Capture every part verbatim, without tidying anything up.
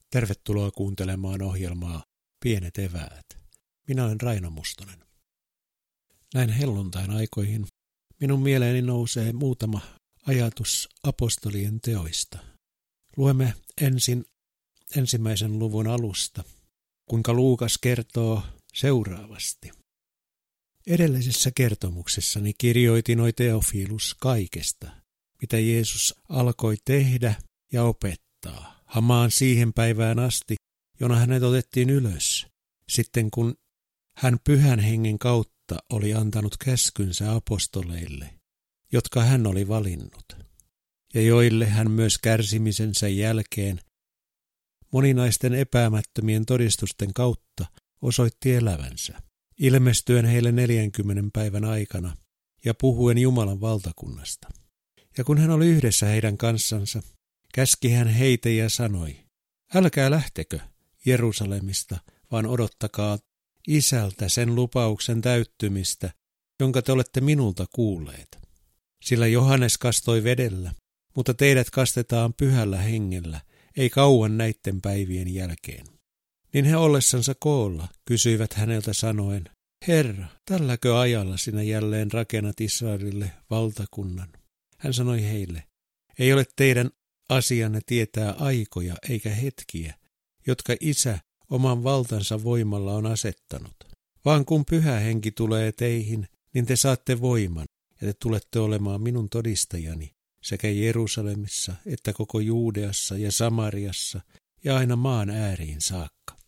Tervetuloa kuuntelemaan ohjelmaa Pienet eväät. Minä olen Raino Mustonen. Näin helluntain aikoihin minun mieleeni nousee muutama ajatus apostolien teoista. Luemme ensin ensimmäisen luvun alusta, kuinka Luukas kertoo seuraavasti. Edellisessä kertomuksessani kirjoitin oi Teofilus kaikesta, mitä Jeesus alkoi tehdä ja opettaa, hamaan siihen päivään asti, jona hänet otettiin ylös, sitten kun hän Pyhän Hengen kautta oli antanut käskynsä apostoleille, jotka hän oli valinnut, ja joille hän myös kärsimisensä jälkeen moninaisten epäämättömien todistusten kautta osoitti elävänsä, ilmestyen heille neljänkymmenen päivän aikana ja puhuen Jumalan valtakunnasta. Ja kun hän oli yhdessä heidän kanssansa, käski hän heitä ja sanoi, älkää lähtekö Jerusalemista, vaan odottakaa Isältä sen lupauksen täyttymistä, jonka te olette minulta kuulleet. Sillä Johannes kastoi vedellä, mutta teidät kastetaan Pyhällä Hengellä, ei kauan näitten päivien jälkeen. Niin he ollessansa koolla kysyivät häneltä sanoen, Herra, tälläkö ajalla sinä jälleen rakennat Israelille valtakunnan? Hän sanoi heille, ei ole teidän asianne tietää aikoja eikä hetkiä, jotka Isä oman valtansa voimalla on asettanut. Vaan kun Pyhä Henki tulee teihin, niin te saatte voiman, ja te tulette olemaan minun todistajani sekä Jerusalemissa että koko Juudeassa ja Samariassa ja aina maan ääriin saakka.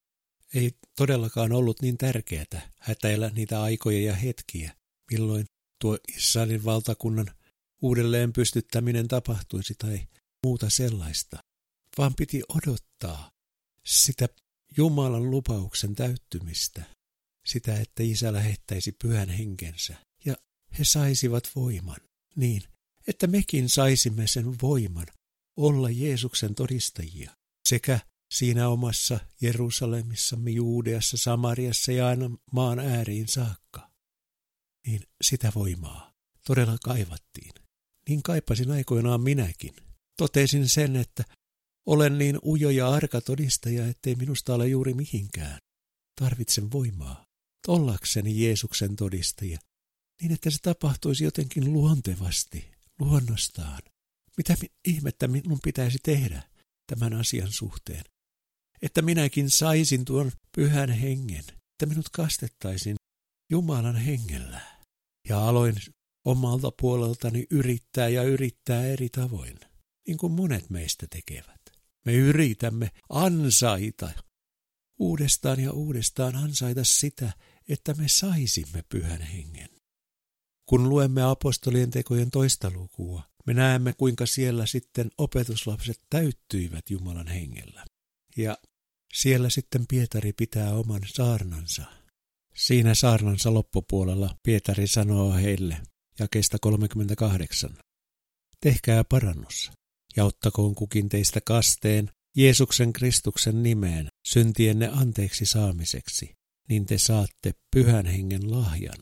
Ei todellakaan ollut niin tärkeää hätäillä niitä aikoja ja hetkiä, milloin tuo Israelin valtakunnan uudelleen pystyttäminen tapahtuisi tai muuta sellaista, vaan piti odottaa sitä Jumalan lupauksen täyttymistä, sitä, että Isä lähettäisi Pyhän Henkensä ja he saisivat voiman niin, että mekin saisimme sen voiman olla Jeesuksen todistajia sekä siinä omassa Jerusalemissamme, Juudeassa, Samariassa ja aina maan ääriin saakka. Niin sitä voimaa todella kaivattiin. Niin kaipasin aikoinaan minäkin. Totesin sen, että olen niin ujo ja arka todistaja, ettei minusta ole juuri mihinkään. Tarvitsen voimaa ollakseni Jeesuksen todistaja, niin että se tapahtuisi jotenkin luontevasti, luonnostaan. Mitä ihmettä minun pitäisi tehdä tämän asian suhteen? Että minäkin saisin tuon Pyhän Hengen, että minut kastettaisiin Jumalan hengellä. Ja aloin omalta puoleltani yrittää ja yrittää eri tavoin, niin kuin monet meistä tekevät. Me yritämme ansaita, uudestaan ja uudestaan ansaita sitä, että me saisimme Pyhän Hengen. Kun luemme apostolien tekojen toista lukua, me näemme, kuinka siellä sitten opetuslapset täyttyivät Jumalan hengellä. Ja siellä sitten Pietari pitää oman saarnansa. Siinä saarnansa loppupuolella Pietari sanoo heille, jakeesta kolmekymmentäkahdeksan, tehkää parannus ja ottakoon kukin teistä kasteen Jeesuksen Kristuksen nimeen syntienne anteeksi saamiseksi, niin te saatte Pyhän Hengen lahjan.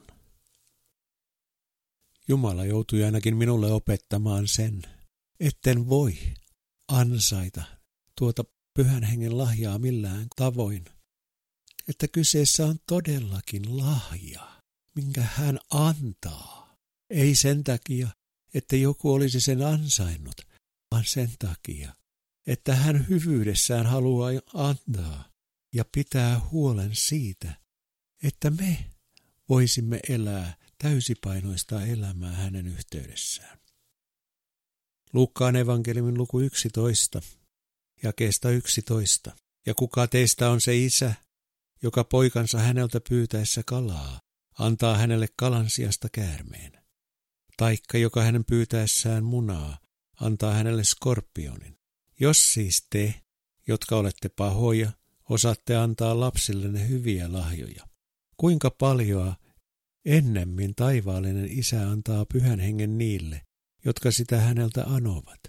Jumala joutui ainakin minulle opettamaan sen, etten voi ansaita tuota Pyhän Hengen lahjaa millään tavoin, että kyseessä on todellakin lahja, minkä hän antaa. Ei sen takia, että joku olisi sen ansainnut, vaan sen takia, että hän hyvyydessään haluaa antaa ja pitää huolen siitä, että me voisimme elää täysipainoista elämää hänen yhteydessään. Luukkaan evankeliumin luku yksitoista, jakeesta yksitoista. Ja kuka teistä on se isä, joka poikansa häneltä pyytäessä kalaa, antaa hänelle kalan sijasta käärmeen? Taikka joka hänen pyytäessään munaa, antaa hänelle skorpionin? Jos siis te, jotka olette pahoja, osaatte antaa lapsillenne hyviä lahjoja, kuinka paljoa ennemmin taivaallinen Isä antaa Pyhän Hengen niille, jotka sitä häneltä anovat?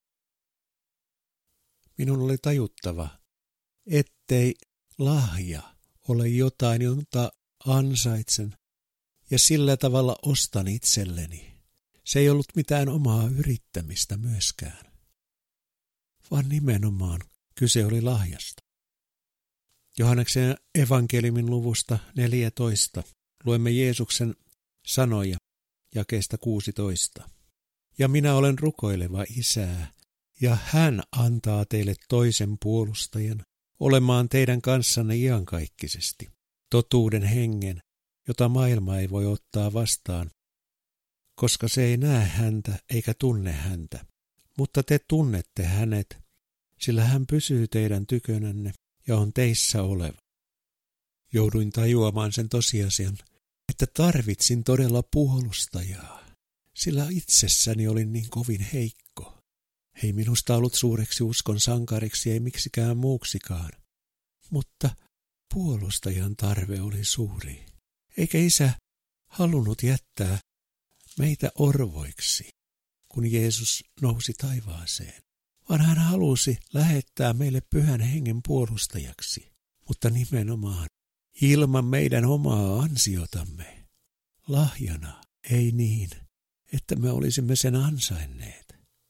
Minun oli tajuttava, ettei lahja ole jotain, jota ansaitsen ja sillä tavalla ostan itselleni. Se ei ollut mitään omaa yrittämistä myöskään, vaan nimenomaan Kyse oli lahjasta. Johanneksen evankeliumin luvusta neljätoista luemme Jeesuksen sanoja jakeesta kuusitoista. Ja minä olen rukoileva Isää, ja hän antaa teille toisen puolustajan olemaan teidän kanssanne iankaikkisesti, totuuden hengen, jota maailma ei voi ottaa vastaan, koska se ei näe häntä eikä tunne häntä. Mutta te tunnette hänet, sillä hän pysyy teidän tykönänne ja on teissä oleva. Jouduin tajuamaan sen tosiasian, että tarvitsin todella puolustajaa, sillä itsessäni olin niin kovin heikko. Ei minusta ollut suureksi uskon sankariksi, ei miksikään muuksikaan, mutta puolustajan tarve oli suuri, eikä Isä halunnut jättää meitä orvoiksi, kun Jeesus nousi taivaaseen, vaan hän halusi lähettää meille Pyhän Hengen puolustajaksi, mutta nimenomaan ilman meidän omaa ansiotamme, lahjana, ei niin, että me olisimme sen ansainneet.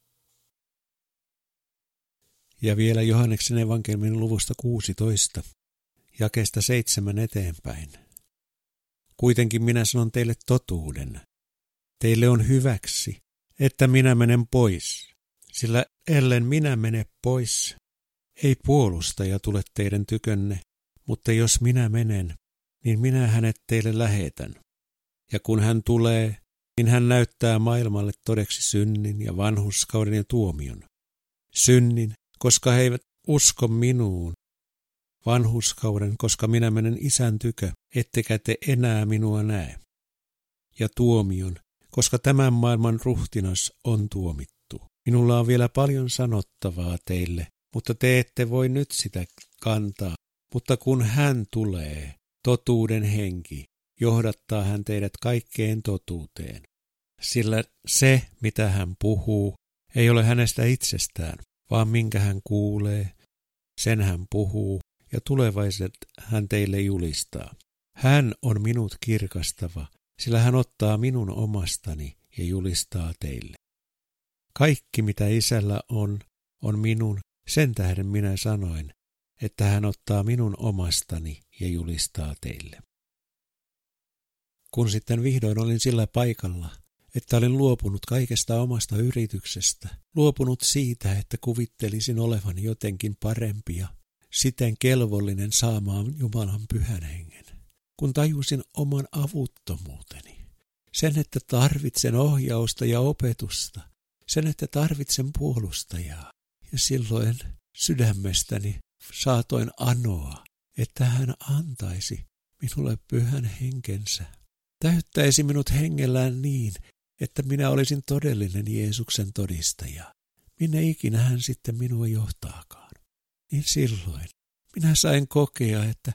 Ja vielä Johanneksen evankeliumin luvusta kuusitoista, jakeesta seitsemän eteenpäin. Kuitenkin minä sanon teille totuuden. Teille on hyväksi, että minä menen pois, sillä ellen minä mene pois, ei puolustaja tule teidän tykönne, mutta jos minä menen, niin minä hänet teille lähetän. Ja kun hän tulee, niin hän näyttää maailmalle todeksi synnin ja vanhurskauden ja tuomion. Synnin, koska he eivät usko minuun. Vanhurskauden, koska minä menen Isän tykö, ettekä te enää minua näe. Ja tuomion, koska tämän maailman ruhtinas on tuomittu. Minulla on vielä paljon sanottavaa teille, mutta te ette voi nyt sitä kantaa. Mutta kun hän tulee, totuuden henki, johdattaa hän teidät kaikkeen totuuteen. Sillä se, mitä hän puhuu, ei ole hänestä itsestään, vaan minkä hän kuulee, sen hän puhuu ja tulevaiset hän teille julistaa. Hän on minut kirkastava, sillä hän ottaa minun omastani ja julistaa teille. Kaikki mitä Isällä on, on minun, sen tähden minä sanoin, että hän ottaa minun omastani ja julistaa teille. Kun sitten vihdoin olin sillä paikalla, että olin luopunut kaikesta omasta yrityksestä, luopunut siitä, että kuvittelisin olevan jotenkin parempi ja siten kelvollinen saamaan Jumalan Pyhän Hengen, kun tajusin oman avuttomuuteni, sen, että tarvitsen ohjausta ja opetusta, sen, että tarvitsen puolustajaa, ja silloin sydämestäni saatoin anoa, että hän antaisi minulle Pyhän Henkensä, täyttäisi minut hengellään niin, että minä olisin todellinen Jeesuksen todistaja, minne ikinä hän sitten minua johtaakaan. Niin silloin minä sain kokea, että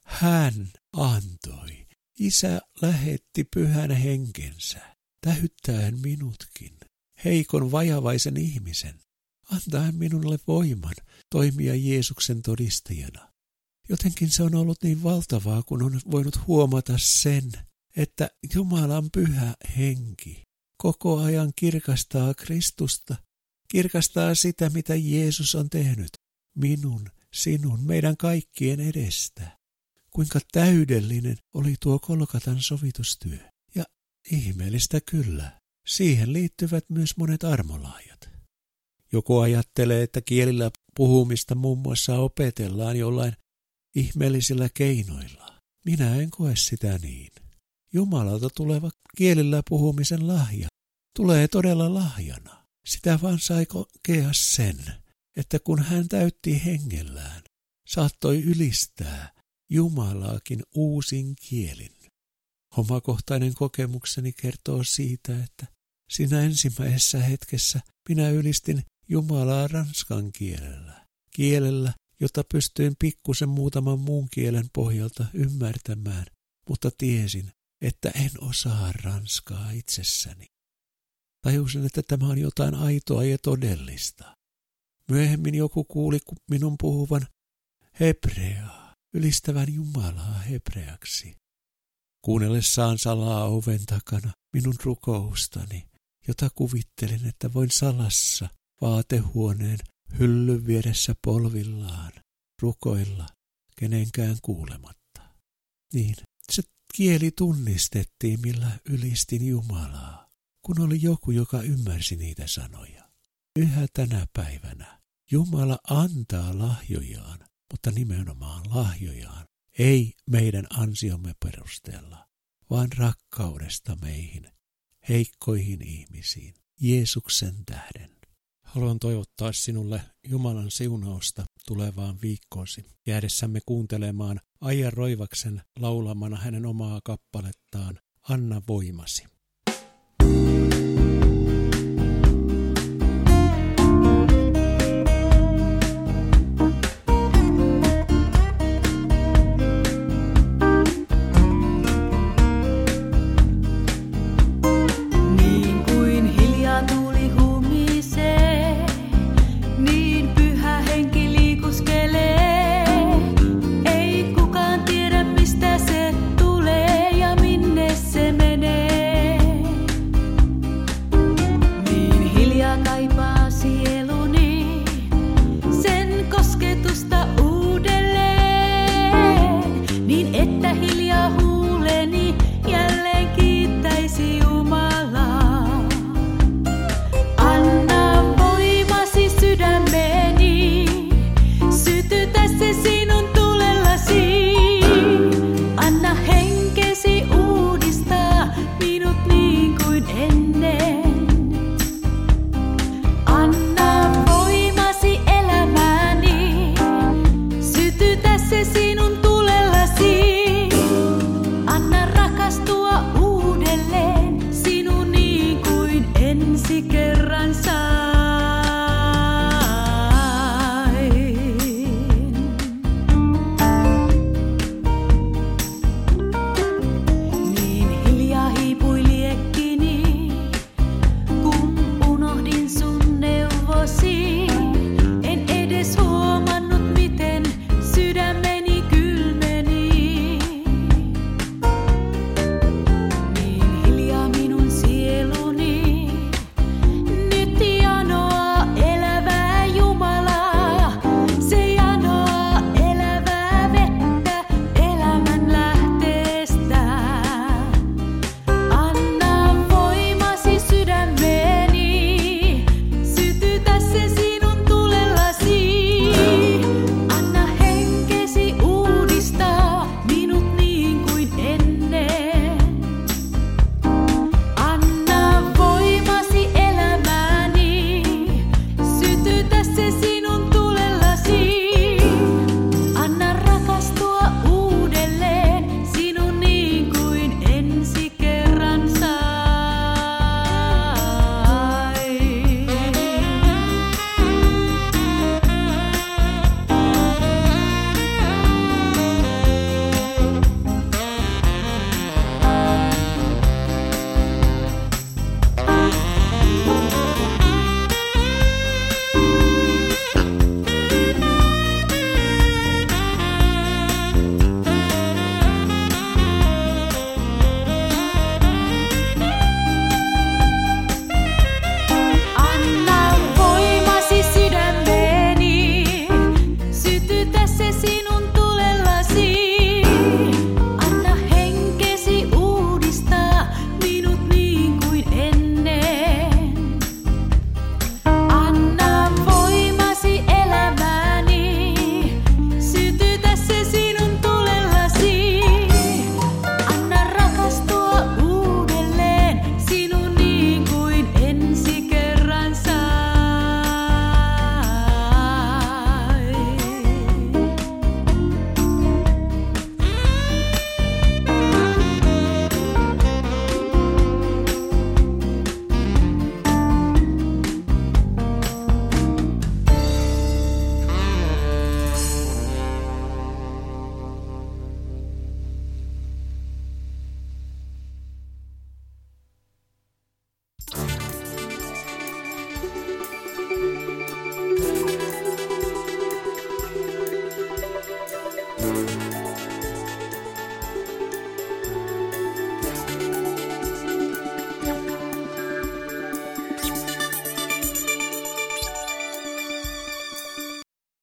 hän antoi, Isä lähetti Pyhän Henkensä, täyttäen minutkin, heikon vajavaisen ihmisen, antaen minulle voiman toimia Jeesuksen todistajana. Jotenkin se on ollut niin valtavaa, kun on voinut huomata sen, että Jumalan Pyhä Henki koko ajan kirkastaa Kristusta, kirkastaa sitä, mitä Jeesus on tehnyt minun, sinun, meidän kaikkien edestä. Kuinka täydellinen oli tuo Golgatan sovitustyö. Ja ihmeellistä kyllä, siihen liittyvät myös monet armolahjat. Joku ajattelee, että kielillä puhumista muun muassa opetellaan jollain ihmeellisillä keinoilla. Minä en koe sitä niin. Jumalalta tuleva kielillä puhumisen lahja tulee todella lahjana. Sitä vaan sai kokea sen, että kun hän täytti hengellään, saattoi ylistää Jumalaakin uusin kielin. Omakohtainen kokemukseni kertoo siitä, että siinä ensimmäisessä hetkessä minä ylistin Jumalaa ranskan kielellä, kielellä, jota pystyin pikkusen muutaman muun kielen pohjalta ymmärtämään, mutta tiesin, että en osaa ranskaa itsessäni. Tajusin, että tämä on jotain aitoa ja todellista. Myöhemmin joku kuuli minun puhuvan hebreaa, ylistävän Jumalaa hebreaksi. Kuunnellessaan salaa oven takana minun rukoustani, jota kuvittelin, että voin salassa vaatehuoneen hyllyn vieressä polvillaan, rukoilla, kenenkään kuulematta. Niin, se kieli tunnistettiin, millä ylistin Jumalaa, kun oli joku, joka ymmärsi niitä sanoja. Yhä tänä päivänä Jumala antaa lahjojaan, mutta nimenomaan lahjojaan, ei meidän ansiomme perusteella, vaan rakkaudesta meihin, heikkoihin ihmisiin, Jeesuksen tähden. Haluan toivottaa sinulle Jumalan siunausta tulevaan viikkoosi, jäädessämme kuuntelemaan Aija Roivaksen laulamana hänen omaa kappalettaan Anna voimasi. Sikö